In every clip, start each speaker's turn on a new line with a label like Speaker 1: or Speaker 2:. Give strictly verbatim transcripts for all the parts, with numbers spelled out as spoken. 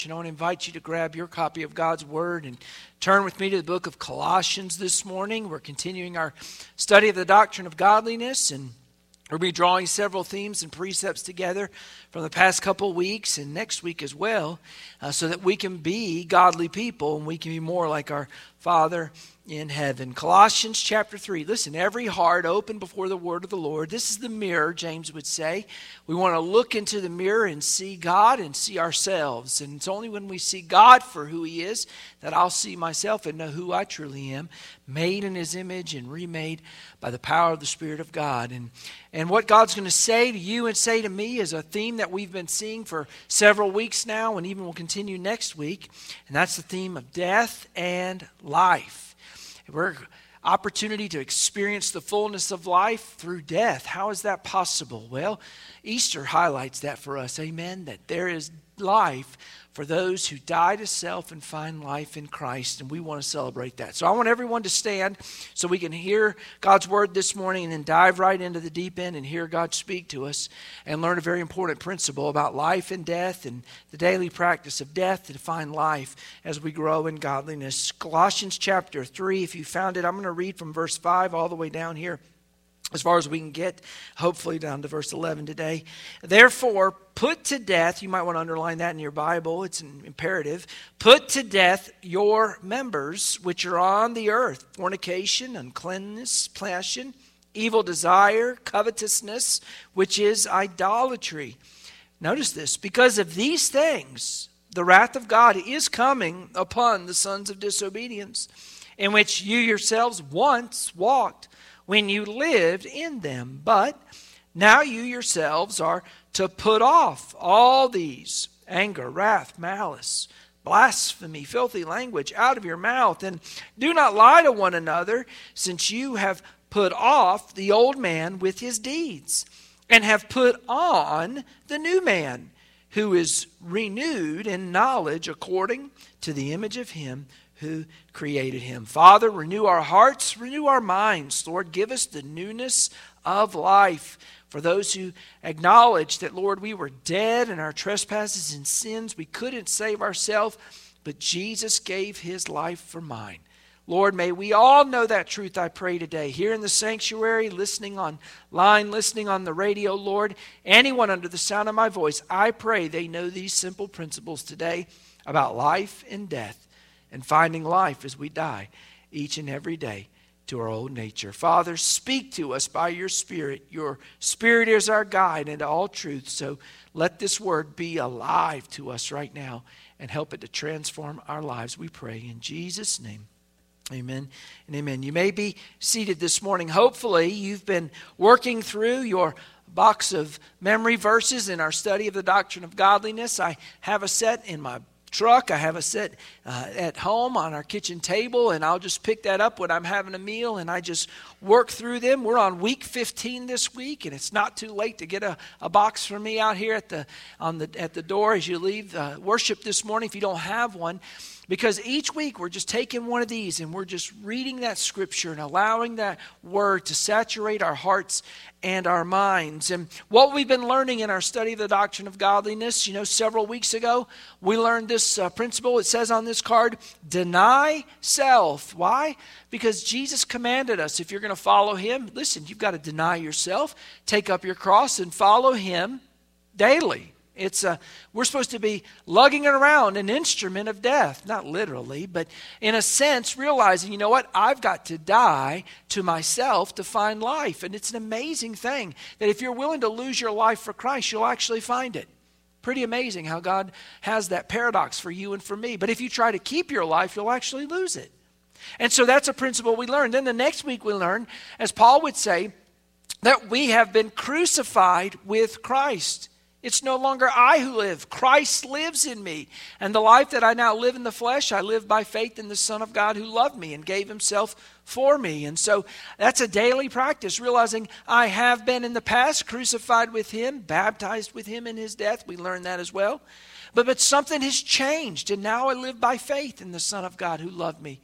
Speaker 1: And I want to invite you to grab your copy of God's Word and turn with me to the book of Colossians this morning. We're continuing our study of the doctrine of godliness, and we'll be drawing several themes and precepts together from the past couple weeks and next week as well, uh, so that we can be godly people and we can be more like our Father in heaven. Colossians chapter three. Listen, every heart open before the word of the Lord. This is the mirror, James would say. We want to look into the mirror and see God and see ourselves. And it's only when we see God for who He is that I'll see myself and know who I truly am, made in His image and remade by the power of the Spirit of God. And, and what God's going to say to you and say to me is a theme that we've been seeing for several weeks now, and even will continue next week. And that's the theme of death and life. We're opportunity to experience the fullness of life through death. How is that possible? Well, Easter highlights that for us. Amen. That there is life for those who die to self and find life in Christ, and we want to celebrate that. So I want everyone to stand so we can hear God's word this morning and then dive right into the deep end and hear God speak to us and learn a very important principle about life and death and the daily practice of death to find life as we grow in godliness. Colossians chapter three, if you found it, I'm going to read from verse five all the way down here, as far as we can get, hopefully down to verse eleven today. Therefore, put to death, you might want to underline that in your Bible, it's an imperative. Put to death your members which are on the earth: fornication, uncleanness, passion, evil desire, covetousness, which is idolatry. Notice this: because of these things, the wrath of God is coming upon the sons of disobedience, in which you yourselves once walked when you lived in them. But now you yourselves are to put off all these: anger, wrath, malice, blasphemy, filthy language out of your mouth. And do not lie to one another, since you have put off the old man with his deeds, and have put on the new man, who is renewed in knowledge according to the image of Him who created him. Father, renew our hearts, renew our minds. Lord, give us the newness of life. For those who acknowledge that, Lord, we were dead in our trespasses and sins, we couldn't save ourselves, but Jesus gave His life for mine. Lord, may we all know that truth, I pray today. Here in the sanctuary, listening online, listening on the radio, Lord, anyone under the sound of my voice, I pray they know these simple principles today about life and death, and finding life as we die each and every day to our old nature. Father, speak to us by your Spirit. Your Spirit is our guide into all truth. So let this word be alive to us right now and help it to transform our lives, we pray in Jesus' name. Amen and amen. You may be seated this morning. Hopefully you've been working through your box of memory verses in our study of the doctrine of godliness. I have a set in my truck. I have a set uh, at home on our kitchen table, and I'll just pick that up when I'm having a meal, and I just work through them. We're on week fifteen this week, and it's not too late to get a, a box for me out here at the on the at the door as you leave uh, worship this morning if you don't have one. Because each week we're just taking one of these and we're just reading that scripture and allowing that word to saturate our hearts and our minds. And what we've been learning in our study of the doctrine of godliness, you know, several weeks ago, we learned this uh, principle. It says on this card, deny self. Why? Because Jesus commanded us, if you're going to follow Him, listen, you've got to deny yourself, take up your cross and follow Him daily. It's a, we're supposed to be lugging around an instrument of death, not literally, but in a sense realizing, you know what, I've got to die to myself to find life. And it's an amazing thing that if you're willing to lose your life for Christ, you'll actually find it. Pretty amazing how God has that paradox for you and for me. But if you try to keep your life, you'll actually lose it. And so that's a principle we learned. Then the next week we learned, as Paul would say, that we have been crucified with Christ. It's no longer I who live. Christ lives in me. And the life that I now live in the flesh, I live by faith in the Son of God who loved me and gave Himself for me. And so that's a daily practice, realizing I have been in the past crucified with Him, baptized with Him in His death. We learned that as well. But, but something has changed, and now I live by faith in the Son of God who loved me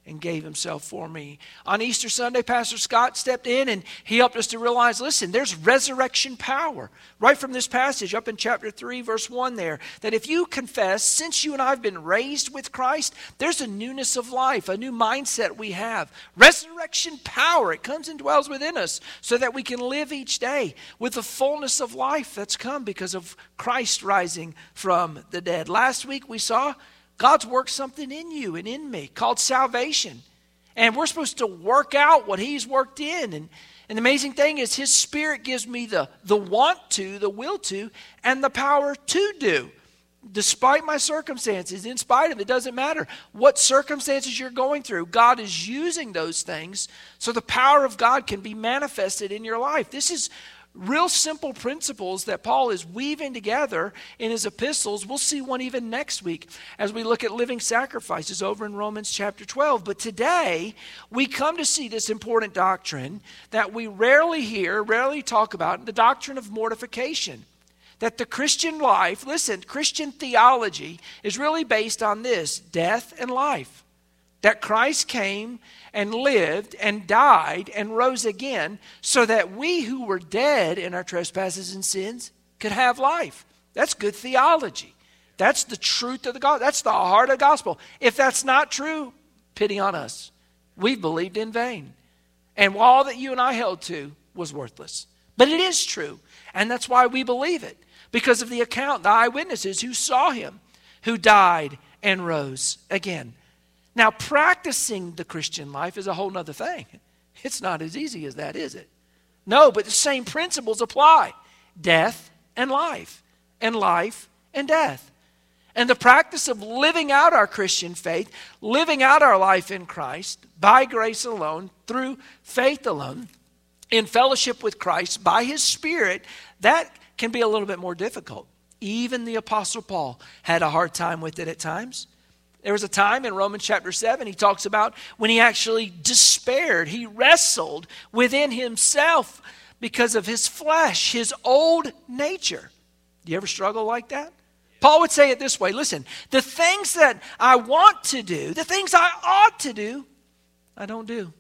Speaker 1: and gave himself for me. On Easter Sunday, Pastor Scott stepped in and he helped us to realize, listen, there's resurrection power right from this passage up in chapter three, verse one there, that if you confess, since you and I have been raised with Christ, there's a newness of life, a new mindset we have. Resurrection power, it comes and dwells within us so that we can live each day with the fullness of life that's come because of Christ rising from the dead. Last week we saw God's worked something in you and in me called salvation. And we're supposed to work out what he's worked in. And, and the amazing thing is his Spirit gives me the, the want to, the will to, and the power to do. Despite my circumstances, in spite of it, doesn't matter what circumstances you're going through, God is using those things so the power of God can be manifested in your life. This is real simple principles that Paul is weaving together in his epistles. We'll see one even next week as we look at living sacrifices over in Romans chapter twelve. But today, we come to see this important doctrine that we rarely hear, rarely talk about, the doctrine of mortification. That the Christian life, listen, Christian theology is really based on this, death and life. That Christ came and lived and died and rose again so that we who were dead in our trespasses and sins could have life. That's good theology. That's the truth of the gospel. That's the heart of the gospel. If that's not true, pity on us. We've believed in vain. And all that you and I held to was worthless. But it is true. And that's why we believe it. Because of the account, the eyewitnesses who saw him, who died and rose again. Now, practicing the Christian life is a whole other thing. It's not as easy as that, is it? No, but the same principles apply. Death and life, and life and death. And the practice of living out our Christian faith, living out our life in Christ, by grace alone, through faith alone, in fellowship with Christ, by his Spirit, that can be a little bit more difficult. Even the Apostle Paul had a hard time with it at times. There was a time in Romans chapter seven, he talks about when he actually despaired. He wrestled within himself because of his flesh, his old nature. Do you ever struggle like that? Paul would say it this way, listen, the things that I want to do, the things I ought to do, I don't do.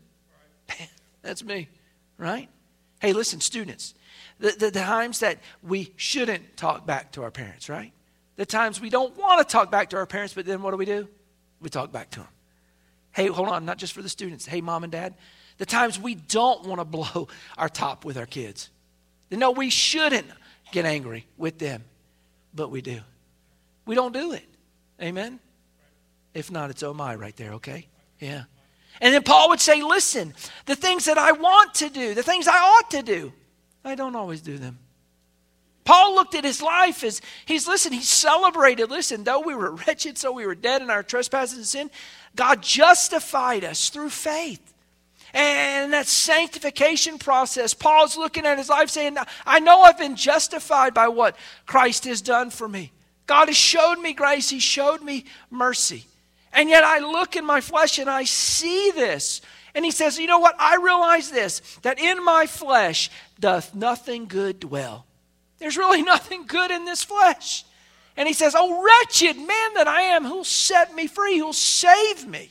Speaker 1: That's me, right? Hey, listen, students, the, the, the times that we shouldn't talk back to our parents, right? The times we don't want to talk back to our parents, but then what do we do? We talk back to them. Hey, hold on, not just for the students. Hey, mom and dad, the times we don't want to blow our top with our kids. No, we shouldn't get angry with them, but we do. We don't do it. Amen? If not, it's oh my right there, okay? Yeah. And then Paul would say, listen, the things that I want to do, the things I ought to do, I don't always do them. Paul looked at his life as, he's, listen, he celebrated, listen, though we were wretched, so we were dead in our trespasses and sin, God justified us through faith. And that sanctification process, Paul's looking at his life saying, I know I've been justified by what Christ has done for me. God has showed me grace, he showed me mercy. And yet I look in my flesh and I see this. And he says, you know what, I realize this, that in my flesh doth nothing good dwell. There's really nothing good in this flesh. And he says, oh, wretched man that I am, who'll set me free, who'll save me.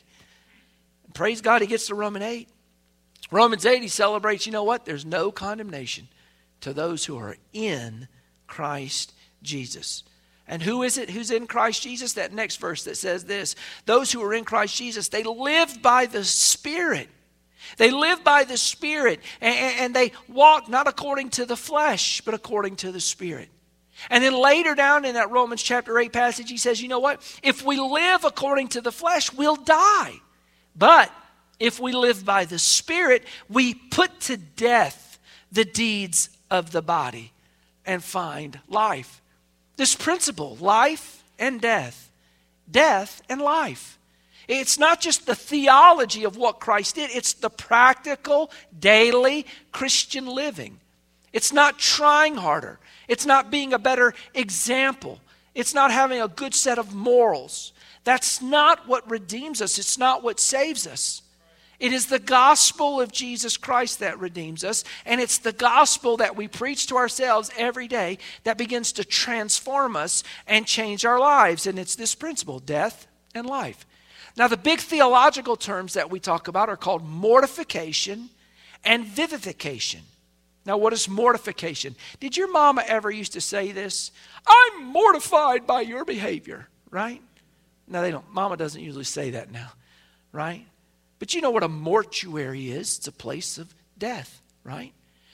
Speaker 1: And praise God, he gets to Romans eight. Romans eight, he celebrates, you know what? There's no condemnation to those who are in Christ Jesus. And who is it who's in Christ Jesus? That next verse that says this. Those who are in Christ Jesus, they live by the Spirit. They live by the Spirit, and, and they walk not according to the flesh, but according to the Spirit. And then later down in that Romans chapter eight passage, he says, you know what? If we live according to the flesh, we'll die. But if we live by the Spirit, we put to death the deeds of the body and find life. This principle, life and death, death and life. It's not just the theology of what Christ did. It's the practical, daily Christian living. It's not trying harder. It's not being a better example. It's not having a good set of morals. That's not what redeems us. It's not what saves us. It is the gospel of Jesus Christ that redeems us. And it's the gospel that we preach to ourselves every day that begins to transform us and change our lives. And it's this principle, death and life. Now, the big theological terms that we talk about are called mortification and vivification. Now, what is mortification? Did your mama ever used to say this? I'm mortified by your behavior, right? No, they don't. Mama doesn't usually say that now, right? But you know what a mortuary is? It's a place of death, right?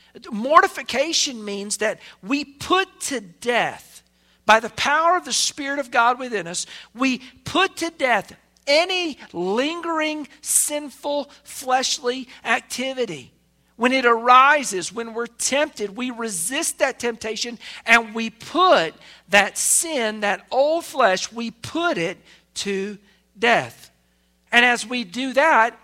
Speaker 1: Mortification means that we put to death, by the power of the Spirit of God within us, we put to death any lingering, sinful, fleshly activity. When it arises, when we're tempted, we resist that temptation and we put that sin, that old flesh, we put it to death. And as we do that,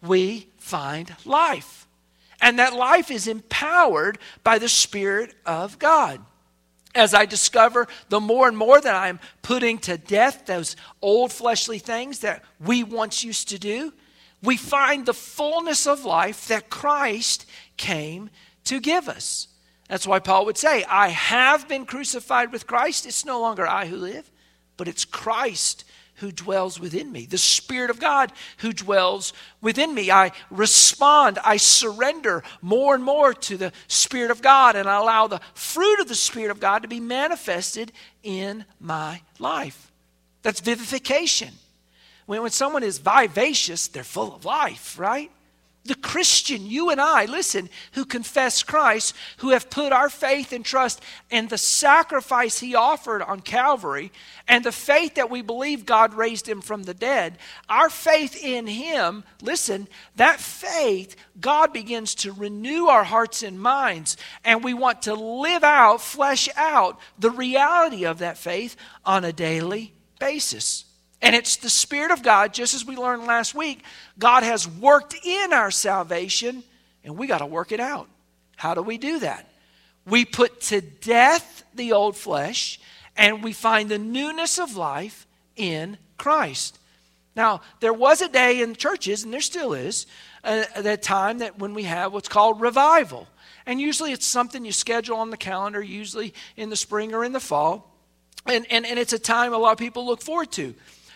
Speaker 1: we find life. And that life is empowered by the Spirit of God. As I discover the more and more that I'm putting to death those old fleshly things that we once used to do, we find the fullness of life that Christ came to give us. That's why Paul would say, I have been crucified with Christ. It's no longer I who live, but it's Christ who dwells within me, the Spirit of God who dwells within me. I respond, I surrender more and more to the Spirit of God, and I allow the fruit of the Spirit of God to be manifested in my life. That's vivification. When, when someone is vivacious, they're full of life, right? The Christian, you and I, listen, who confess Christ, who have put our faith and trust in the sacrifice he offered on Calvary, and the faith that we believe God raised him from the dead, our faith in him, listen, that faith, God begins to renew our hearts and minds, and we want to live out, flesh out the reality of that faith on a daily basis. And it's the Spirit of God, just as we learned last week, God has worked in our salvation, and we got to work it out. How do we do that? We put to death the old flesh, and we find the newness of life in Christ. Now, there was a day in churches, and there still is, uh, that time that when we have what's called revival. And usually it's something you schedule on the calendar, usually in the spring or in the fall. And, and, and it's a time a lot of people look forward to.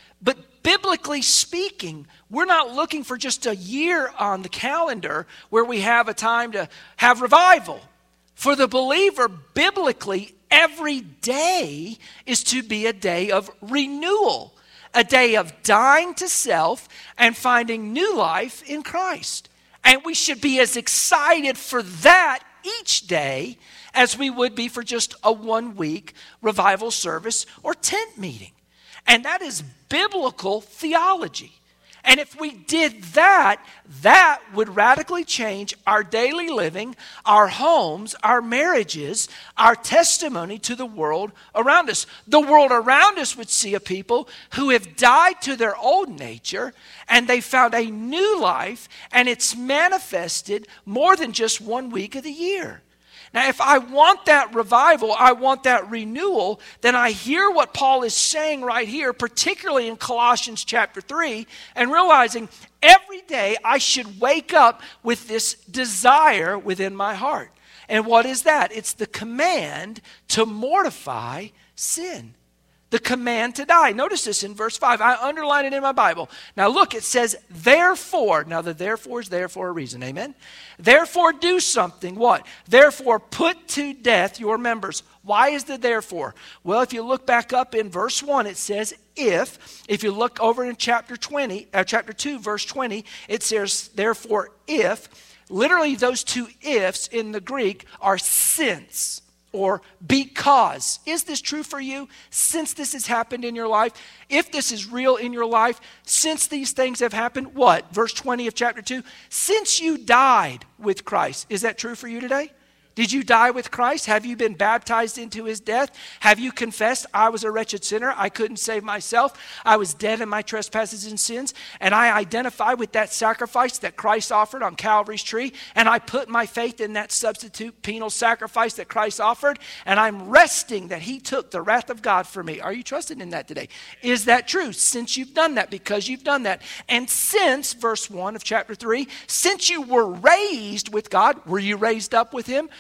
Speaker 1: But biblically speaking, we're not looking for just a year on the calendar where we have a time to have revival. For the believer, biblically, every day is to be a day of renewal, a day of dying to self and finding new life in Christ. And we should be as excited for that each day as we would be for just a one-week revival service or tent meeting. And that is biblical theology. And if we did that, that would radically change our daily living, our homes, our marriages, our testimony to the world around us. The world around us would see a people who have died to their old nature, and they found a new life, and it's manifested more than just one week of the year. Now, if I want that revival, I want that renewal, then I hear what Paul is saying right here, particularly in Colossians chapter three, and realizing every day I should wake up with this desire within my heart. And what is that? It's the command to mortify sin. The command to die. Notice this in verse five. I underline it in my Bible. Now look, it says, therefore. Now the therefore is there for a reason. Amen? Therefore do something. What? Therefore put to death your members. Why is the therefore? Well, if you look back up in verse one, it says if. If you look over in chapter twenty, uh, chapter two, verse twenty, it says therefore if. Literally those two ifs in the Greek are since. Or because. Is this true for you? Since this has happened in your life, if this is real in your life, since these things have happened, what? Verse twenty of chapter two, since you died with Christ. Is that true for you today? Did you die with Christ? Have you been baptized into his death? Have you confessed, I was a wretched sinner, I couldn't save myself, I was dead in my trespasses and sins, and I identify with that sacrifice that Christ offered on Calvary's tree, and I put my faith in that substitute penal sacrifice that Christ offered, and I'm resting that he took the wrath of God for me. Are you trusting in that today? Is that true? Since you've done that, because you've done that. And since, verse one of chapter three, since you were raised with God, were you raised up with him?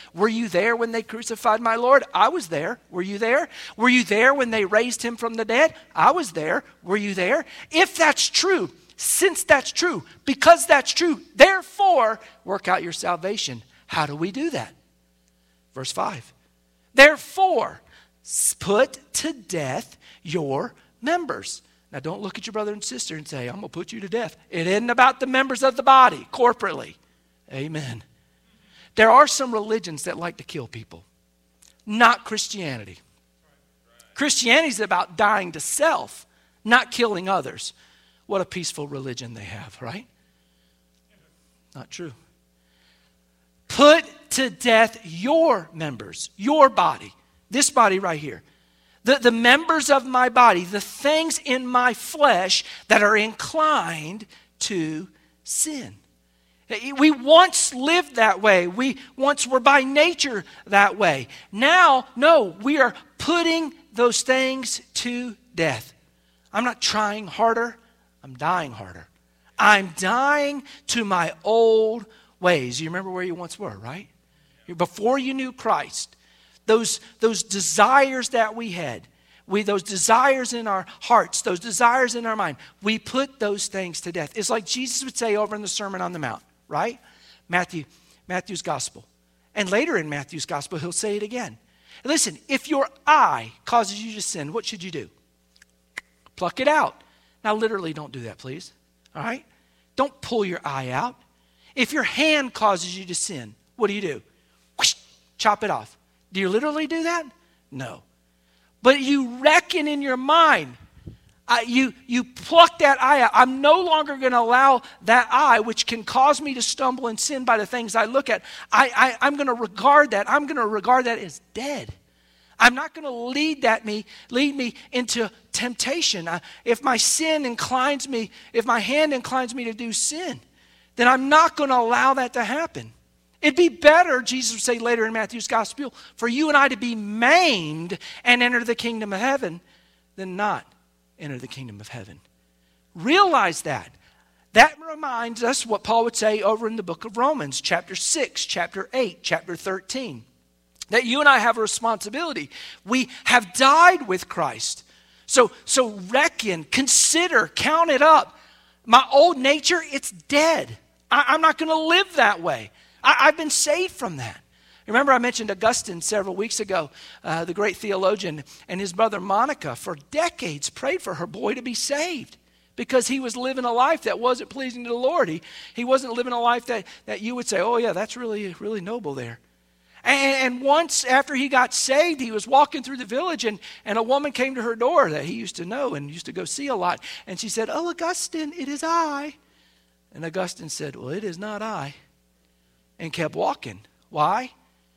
Speaker 1: Were you there when they crucified my Lord? I was there. Were you there? Were you there when they raised him from the dead? I was there. Were you there? If that's true, since that's true, because that's true, therefore, work out your salvation. How do we do that? Verse five. Therefore, put to death your members. Now, don't look at your brother and sister and say, I'm going to put you to death. It isn't about the members of the body, corporately. Amen. There are some religions that like to kill people. Not Christianity. Christianity is about dying to self, not killing others. What a peaceful religion they have, right? Not true. Put to death your members, your body. This body right here. The, the members of my body, the things in my flesh that are inclined to sin. We once lived that way. We once were by nature that way. Now, no, we are putting those things to death. I'm not trying harder. I'm dying harder. I'm dying to my old ways. You remember where you once were, right? Before you knew Christ. Those, those desires that we had, we those desires in our hearts, those desires in our mind, we put those things to death. It's like Jesus would say over in the Sermon on the Mount, right? Matthew, Matthew's Gospel. And later in Matthew's Gospel, he'll say it again. Listen, if your eye causes you to sin, what should you do? Pluck it out. Now, literally, don't do that, please. All right? Don't pull your eye out. If your hand causes you to sin, what do you do? Whoosh, chop it off. Do you literally do that? No. But you reckon in your mind, uh, you, you pluck that eye out. I'm no longer going to allow that eye, which can cause me to stumble and sin by the things I look at. I, I, I'm going to regard that. I'm going to regard that as dead. I'm not going to lead that me, lead me into temptation. I, if my sin inclines me, if my hand inclines me to do sin, then I'm not going to allow that to happen. It'd be better, Jesus would say later in Matthew's Gospel, for you and I to be maimed and enter the kingdom of heaven than not enter the kingdom of heaven. Realize that. That reminds us what Paul would say over in the book of Romans, chapter six, chapter eight, chapter thirteen. That you and I have a responsibility. We have died with Christ. So, so reckon, consider, count it up. My old nature, it's dead. I, I'm not going to live that way. I, I've been saved from that. Remember I mentioned Augustine several weeks ago, uh, the great theologian, and his mother Monica for decades prayed for her boy to be saved because he was living a life that wasn't pleasing to the Lord. He, he wasn't living a life that, that you would say, oh yeah, that's really, really noble there. And, and once after he got saved, he was walking through the village and, and a woman came to her door that he used to know and used to go see a lot. And she said, oh, Augustine, it is I. And Augustine said, well, it is not I. And kept walking. Why?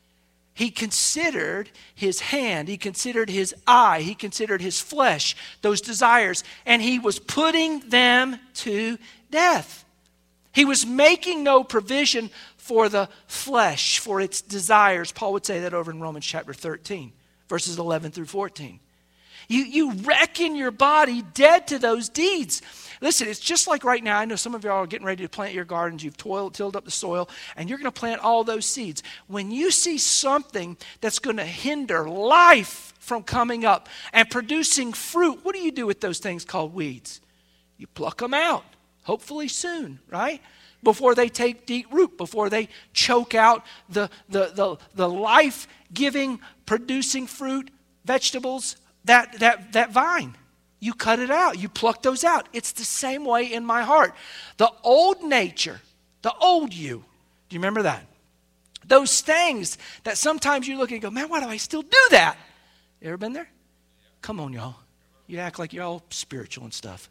Speaker 1: He considered his hand, he considered his eye, he considered his flesh, those desires, and he was putting them to death. He was making no provision for the flesh, for its desires. Paul would say that over in Romans chapter thirteen, verses eleven through fourteen. You, you reckon your body dead to those deeds. Listen, it's just like right now. I know some of y'all are getting ready to plant your gardens. You've toiled, tilled up the soil, and you're going to plant all those seeds. When you see something that's going to hinder life from coming up and producing fruit, what do you do with those things called weeds? You pluck them out, hopefully soon, right? Before they take deep root, before they choke out the, the, the, the life-giving, producing fruit, vegetables, that, that, that vine. You cut it out. You pluck those out. It's the same way in my heart. The old nature, the old you. Do you remember that? Those things that sometimes you look and go, man, why do I still do that? You ever been there? Come on, y'all. You act like you're all spiritual and stuff.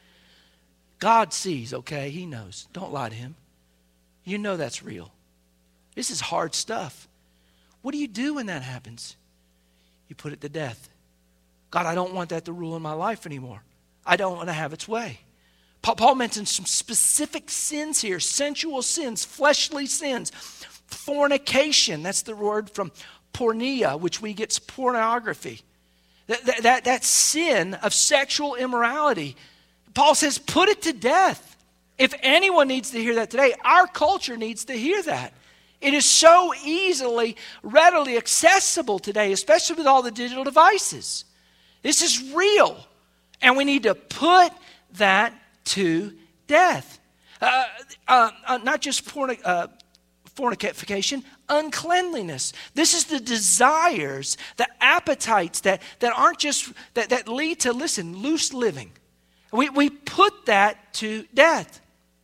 Speaker 1: God sees, okay? He knows. Don't lie to him. You know that's real. This is hard stuff. What do you do when that happens? You put it to death. God, I don't want that to rule in my life anymore. I don't want to have its way. Paul mentions some specific sins here, sensual sins, fleshly sins, fornication. That's the word from porneia, which we get pornography. That, that, that, that sin of sexual immorality. Paul says, put it to death. If anyone needs to hear that today, our culture needs to hear that. It is so easily, readily accessible today, especially with all the digital devices. This is real. And we need to put that to death. Uh, uh, uh, not just fornic- uh, fornication, uncleanliness. This is the desires, the appetites that, that aren't just, that, that lead to, listen, loose living. We, we put that to death.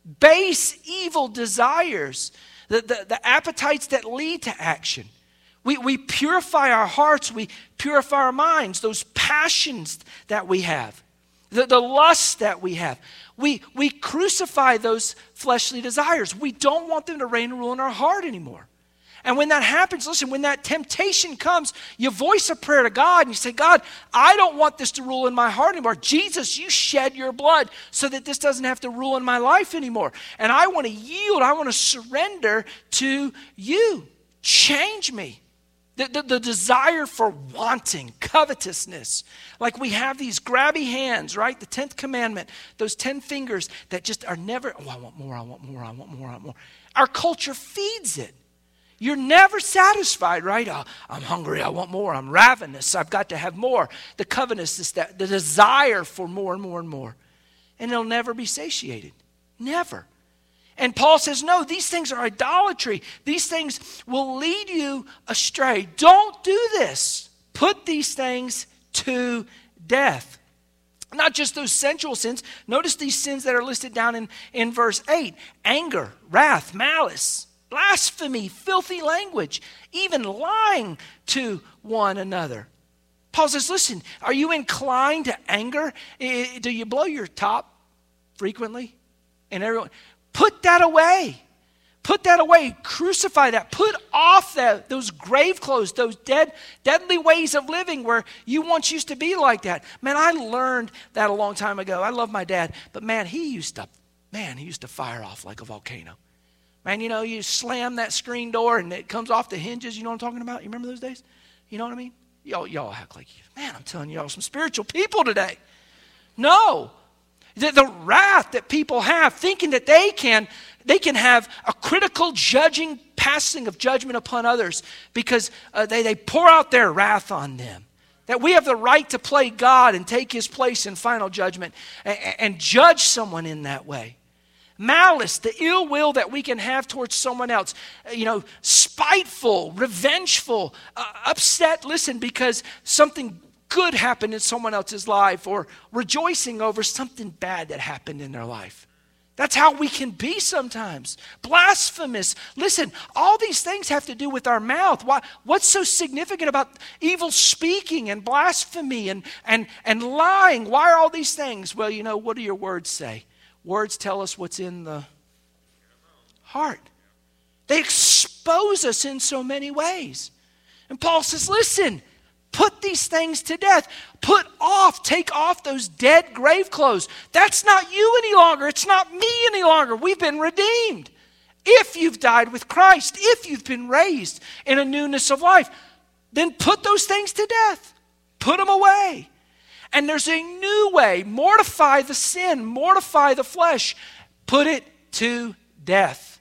Speaker 1: Base, evil desires, the, the, the appetites that lead to action. We, we purify our hearts, we purify our minds, those passions that we have, the, the lusts that we have. We, we crucify those fleshly desires. We don't want them to reign and rule in our heart anymore. And when that happens, listen, when that temptation comes, you voice a prayer to God and you say, God, I don't want this to rule in my heart anymore. Jesus, you shed your blood so that this doesn't have to rule in my life anymore. And I want to yield. I want to surrender to you. Change me. The, the, the desire for wanting, covetousness. Like we have these grabby hands, right? The tenth commandment, those ten fingers that just are never, oh, I want more, I want more, I want more, I want more. Our culture feeds it. You're never satisfied, right? Oh, I'm hungry, I want more. I'm ravenous, I've got to have more. The covetousness, that the desire for more and more and more. And it'll never be satiated. Never. And Paul says, no, these things are idolatry. These things will lead you astray. Don't do this. Put these things to death. Not just those sensual sins. Notice these sins that are listed down in, in verse eight. Anger, wrath, malice, blasphemy, filthy language, even lying to one another. Paul says, listen, are you inclined to anger? Do you blow your top frequently? And everyone, put that away. Put that away. Crucify that. Put off that, those grave clothes, those dead, deadly ways of living where you once used to be like that. Man, I learned that a long time ago. I love my dad, but man, he used to, man, he used to fire off like a volcano. Man, you know, you slam that screen door and it comes off the hinges. You know what I'm talking about? You remember those days? You know what I mean? Y'all, y'all act like, man, I'm telling y'all some spiritual people today. No. The, the wrath that people have, thinking that they can, they can have a critical judging, passing of judgment upon others because uh, they, they pour out their wrath on them. That we have the right to play God and take his place in final judgment and, and judge someone in that way. Malice, the ill will that we can have towards someone else. You know, spiteful, revengeful, uh, upset, listen, because something good happened in someone else's life, or rejoicing over something bad that happened in their life. That's how we can be sometimes. Blasphemous. Listen, all these things have to do with our mouth. Why, what's so significant about evil speaking and blasphemy and, and, and lying? Why are all these things? Well, you know, what do your words say? Words tell us what's in the heart. They expose us in so many ways. And Paul says, listen, put these things to death. Put off, take off those dead grave clothes. That's not you any longer. It's not me any longer. We've been redeemed. If you've died with Christ, if you've been raised in a newness of life, then put those things to death. Put them away. And there's a new way. Mortify the sin. Mortify the flesh. Put it to death.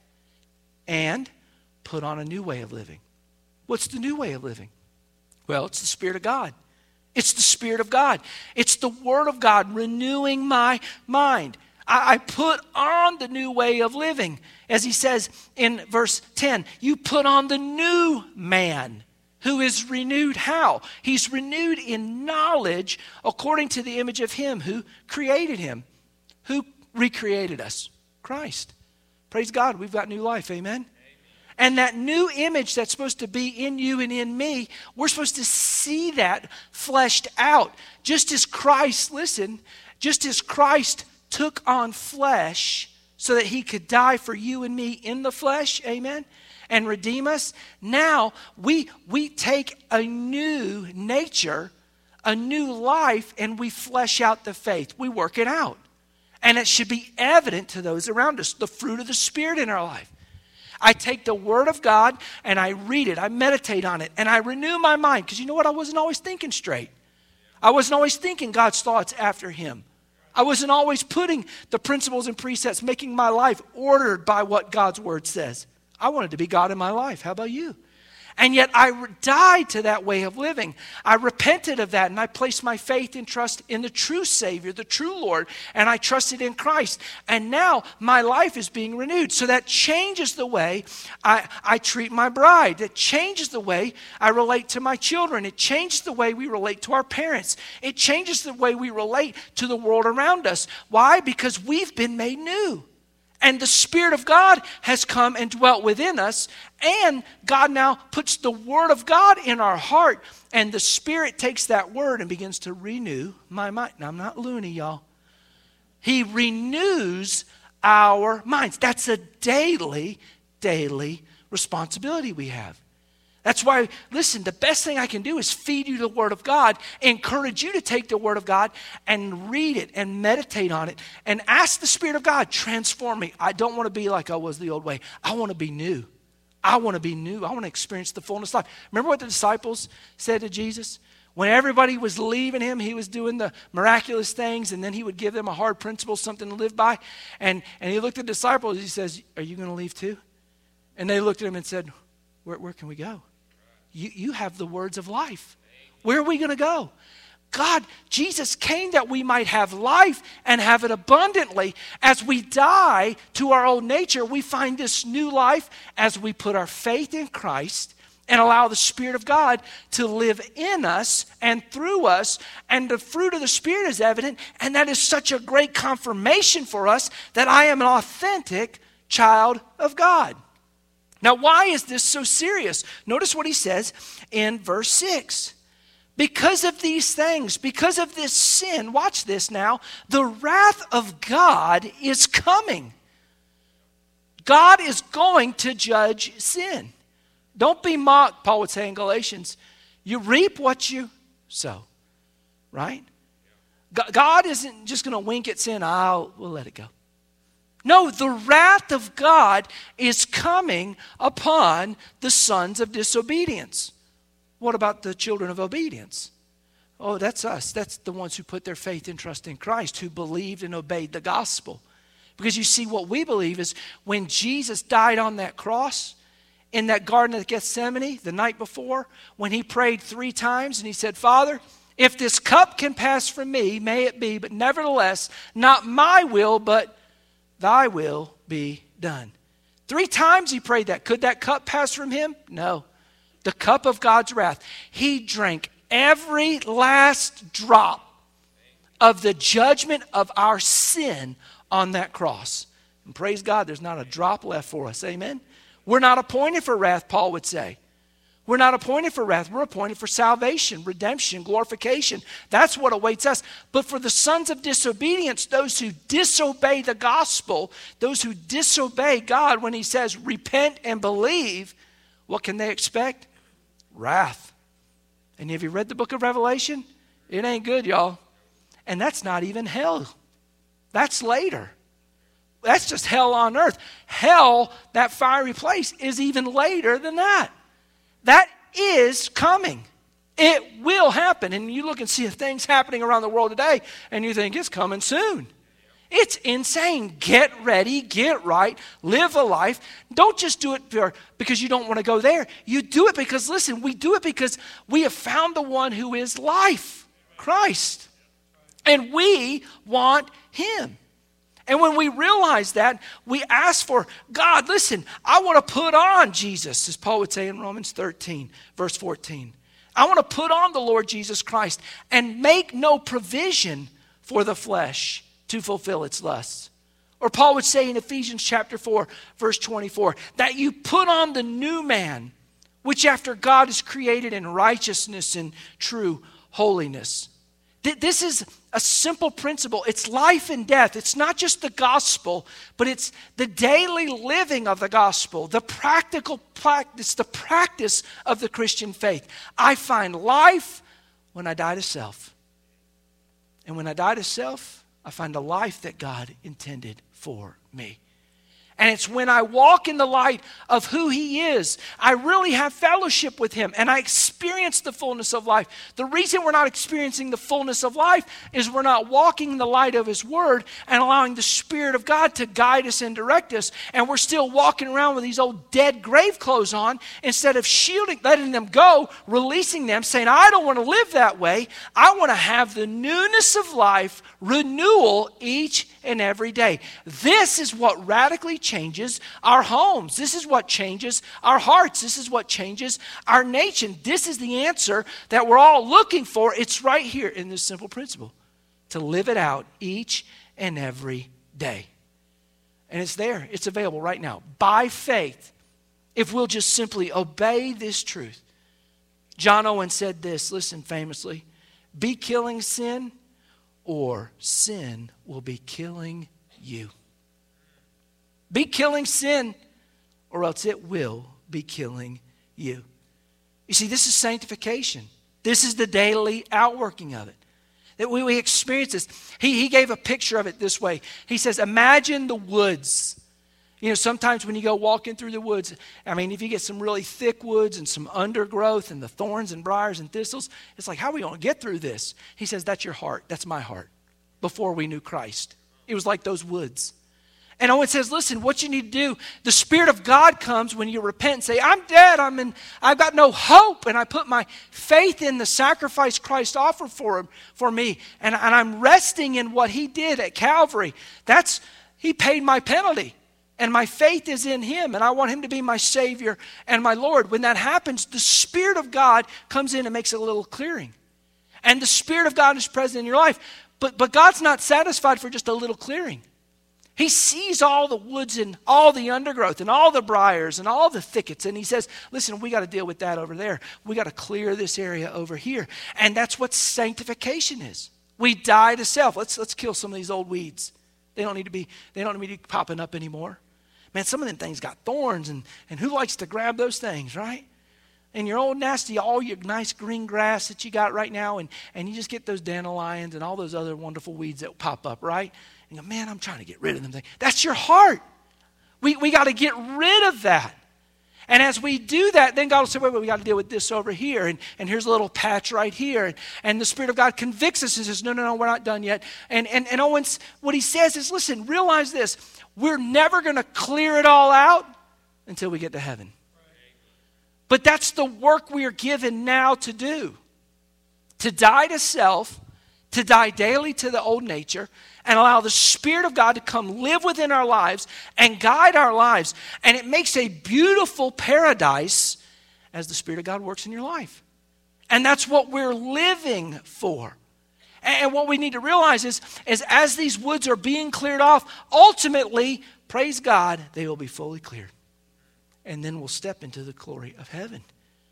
Speaker 1: And put on a new way of living. What's the new way of living? Well, it's the Spirit of God. It's the Spirit of God. It's the Word of God renewing my mind. I, I put on the new way of living. As he says in verse ten, you put on the new man, who is renewed how? He's renewed in knowledge according to the image of him who created him. Who recreated us? Christ. Praise God, we've got new life, amen? Amen. And that new image that's supposed to be in you and in me, we're supposed to see that fleshed out. Just as Christ, listen, just as Christ took on flesh so that he could die for you and me in the flesh, amen? And redeem us. Now we we take a new nature, a new life, and we flesh out the faith. We work it out. And it should be evident to those around us, the fruit of the Spirit in our life. I take the Word of God and I read it, I meditate on it, and I renew my mind. Because you know what? I wasn't always thinking straight. I wasn't always thinking God's thoughts after him. I wasn't always putting the principles and precepts, making my life ordered by what God's Word says. I wanted to be God in my life. How about you? And yet I re- died to that way of living. I repented of that, and I placed my faith and trust in the true Savior, the true Lord, and I trusted in Christ. And now my life is being renewed. So that changes the way I, I treat my bride. It changes the way I relate to my children. It changes the way we relate to our parents. It changes the way we relate to the world around us. Why? Because we've been made new. And the Spirit of God has come and dwelt within us. And God now puts the Word of God in our heart. And the Spirit takes that Word and begins to renew my mind. Now, I'm not loony, y'all. He renews our minds. That's a daily, daily responsibility we have. That's why, listen, the best thing I can do is feed you the Word of God, encourage you to take the Word of God and read it and meditate on it and ask the Spirit of God, transform me. I don't want to be like I was the old way. I want to be new. I want to be new. I want to experience the fullness of life. Remember what the disciples said to Jesus? When everybody was leaving him, he was doing the miraculous things, and then he would give them a hard principle, something to live by. And, and he looked at the disciples, he says, are you going to leave too? And they looked at him and said, where, where can we go? You, you have the words of life. Where are we going to go? God, Jesus came that we might have life and have it abundantly. As we die to our old nature, we find this new life as we put our faith in Christ and allow the Spirit of God to live in us and through us. And the fruit of the Spirit is evident. And that is such a great confirmation for us that I am an authentic child of God. Now, why is this so serious? Notice what he says in verse six. Because of these things, because of this sin, watch this now, the wrath of God is coming. God is going to judge sin. Don't be mocked, Paul would say in Galatians. You reap what you sow, right? God isn't just going to wink at sin, I'll, we'll let it go. No, the wrath of God is coming upon the sons of disobedience. What about the children of obedience? Oh, that's us. That's the ones who put their faith and trust in Christ, who believed and obeyed the gospel. Because you see, what we believe is when Jesus died on that cross, in that Garden of Gethsemane the night before, when he prayed three times and he said, Father, if this cup can pass from me, may it be, but nevertheless, not my will, but thy will be done. Three times he prayed that. Could that cup pass from him? No. The cup of God's wrath. He drank every last drop of the judgment of our sin on that cross. And praise God, there's not a drop left for us. Amen? We're not appointed for wrath, Paul would say. We're not appointed for wrath. We're appointed for salvation, redemption, glorification. That's what awaits us. But for the sons of disobedience, those who disobey the gospel, those who disobey God when he says repent and believe, what can they expect? Wrath. And have you read the book of Revelation? It ain't good, y'all. And that's not even hell. That's later. That's just hell on earth. Hell, that fiery place, is even later than that. That is coming. It will happen. And you look and see things happening around the world today, and you think it's coming soon. It's insane. Get ready, get right, live a life. Don't just do it because you don't want to go there. You do it because, listen, we do it because we have found the one who is life, Christ. And we want him. And when we realize that, we ask for, God, listen, I want to put on Jesus, as Paul would say in Romans thirteen, verse fourteen. I want to put on the Lord Jesus Christ and make no provision for the flesh to fulfill its lusts. Or Paul would say in Ephesians chapter four, verse twenty-four, that you put on the new man, which after God is created in righteousness and true holiness. This is a simple principle. It's life and death. It's not just the gospel, but it's the daily living of the gospel, the practical practice, the practice of the Christian faith. I find life when I die to self. And when I die to self, I find a life that God intended for me. And it's when I walk in the light of who he is, I really have fellowship with him and I experience the fullness of life. The reason we're not experiencing the fullness of life is we're not walking in the light of his word and allowing the Spirit of God to guide us and direct us. And we're still walking around with these old dead grave clothes on instead of shielding, letting them go, releasing them, saying, I don't want to live that way. I want to have the newness of life, renewal each and every day. This is what radically changes our homes. This is what changes our hearts. This is what changes our nation. This is the answer that we're all looking for. It's right here in this simple principle, to live it out each and every day. And it's there. It's available right now by faith if we'll just simply obey this truth. John Owen said this, listen famously, be killing sin or sin will be killing you. Be killing sin, or else it will be killing you. You see, this is sanctification. This is the daily outworking of it. That we, we experience this. He, he gave a picture of it this way. He says, imagine the woods. You know, sometimes when you go walking through the woods, I mean, if you get some really thick woods and some undergrowth and the thorns and briars and thistles, it's like, how are we going to get through this? He says, that's your heart. That's my heart. Before we knew Christ, it was like those woods. And Owen says, listen, what you need to do, the Spirit of God comes when you repent and say, I'm dead, I'm in, I've got no hope, and I put my faith in the sacrifice Christ offered for, for me, and, and I'm resting in what he did at Calvary. That's, he paid my penalty, and my faith is in him, and I want him to be my Savior and my Lord. When that happens, the Spirit of God comes in and makes a little clearing. And the Spirit of God is present in your life. But, but God's not satisfied for just a little clearing. He sees all the woods and all the undergrowth and all the briars and all the thickets. And he says, listen, we got to deal with that over there. We got to clear this area over here. And that's what sanctification is. We die to self. Let's, let's kill some of these old weeds. They don't need to be, they don't need to be popping up anymore. Man, some of them things got thorns. And, and who likes to grab those things, right? And your old nasty, all your nice green grass that you got right now. And, and you just get those dandelions and all those other wonderful weeds that pop up, right? And you go, man, I'm trying to get rid of them things. That's your heart. We, we got to get rid of that. And as we do that, then God will say, wait, wait, we got to deal with this over here. And, and here's a little patch right here. And, and the Spirit of God convicts us and says, no, no, no, we're not done yet. And, and, and Owens, what he says is, listen, realize this. We're never going to clear it all out until we get to heaven. But that's the work we are given now to do. To die to self, to die daily to the old nature, and allow the Spirit of God to come live within our lives and guide our lives. And it makes a beautiful paradise as the Spirit of God works in your life. And that's what we're living for. And what we need to realize is, is as these woods are being cleared off, ultimately, praise God, they will be fully cleared. And then we'll step into the glory of heaven.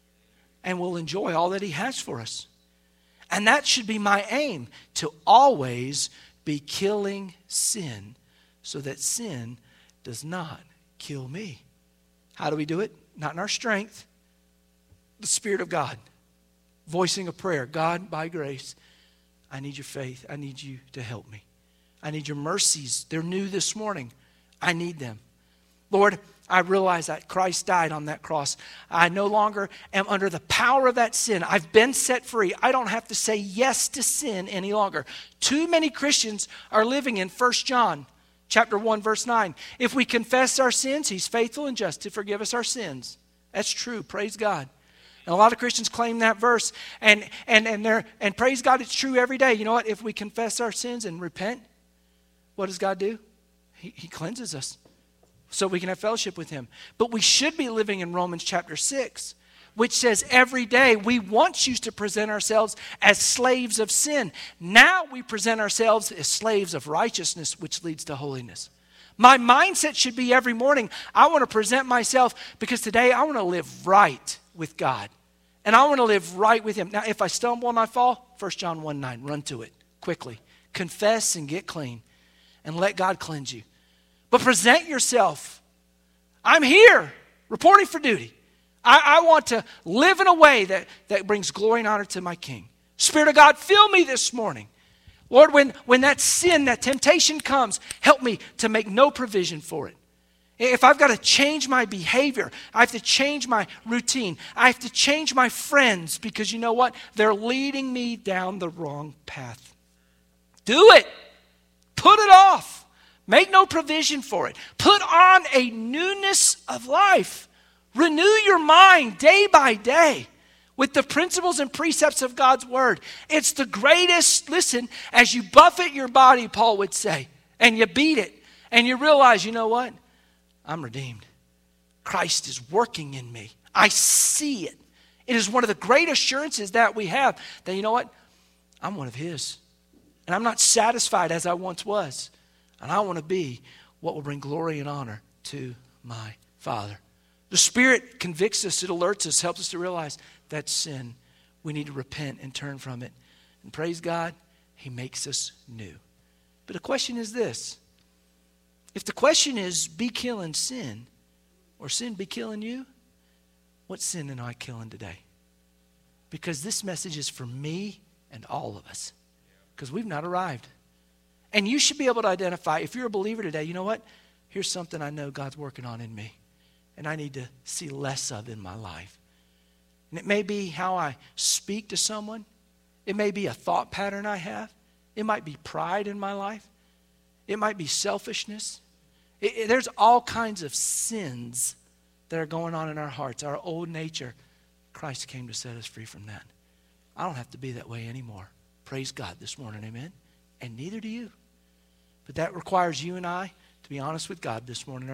Speaker 1: And we'll enjoy all that he has for us. And that should be my aim, to always be killing sin so that sin does not kill me. How do we do it? Not in our strength. The Spirit of God. Voicing a prayer. God, by grace, I need your faith. I need you to help me. I need your mercies. They're new this morning. I need them. Lord, I realize that Christ died on that cross. I no longer am under the power of that sin. I've been set free. I don't have to say yes to sin any longer. Too many Christians are living in First John chapter one, verse nine. If we confess our sins, he's faithful and just to forgive us our sins. That's true. Praise God. And a lot of Christians claim that verse. And, and, and, they're, and praise God, it's true every day. You know what? If we confess our sins and repent, what does God do? He, he cleanses us, so we can have fellowship with him. But we should be living in Romans chapter six, which says every day we once used to present ourselves as slaves of sin. Now we present ourselves as slaves of righteousness, which leads to holiness. My mindset should be every morning, I want to present myself because today I want to live right with God. And I want to live right with him. Now, if I stumble and I fall, First John one nine, run to it quickly. Confess and get clean and let God cleanse you. But present yourself. I'm here, reporting for duty. I, I want to live in a way that, that brings glory and honor to my King. Spirit of God, fill me this morning. Lord, when, when that sin, that temptation comes, help me to make no provision for it. If I've got to change my behavior, I have to change my routine. I have to change my friends because you know what? They're leading me down the wrong path. Do it. Put it off. Make no provision for it. Put on a newness of life. Renew your mind day by day with the principles and precepts of God's word. It's the greatest, listen, as you buffet your body, Paul would say, and you beat it, and you realize, you know what? I'm redeemed. Christ is working in me. I see it. It is one of the great assurances that we have that, you know what? I'm one of his. And I'm not satisfied as I once was. And I want to be what will bring glory and honor to my Father. The Spirit convicts us, it alerts us, helps us to realize that sin. We need to repent and turn from it. And praise God, he makes us new. But the question is this. If the question is, be killing sin, or sin be killing you, what sin am I killing today? Because this message is for me and all of us. Because we've not arrived. And you should be able to identify, if you're a believer today, you know what? Here's something I know God's working on in me. And I need to see less of in my life. And it may be how I speak to someone. It may be a thought pattern I have. It might be pride in my life. It might be selfishness. It, it, there's all kinds of sins that are going on in our hearts, our old nature. Christ came to set us free from that. I don't have to be that way anymore. Praise God this morning, amen? And neither do you. But that requires you and I to be honest with God this morning.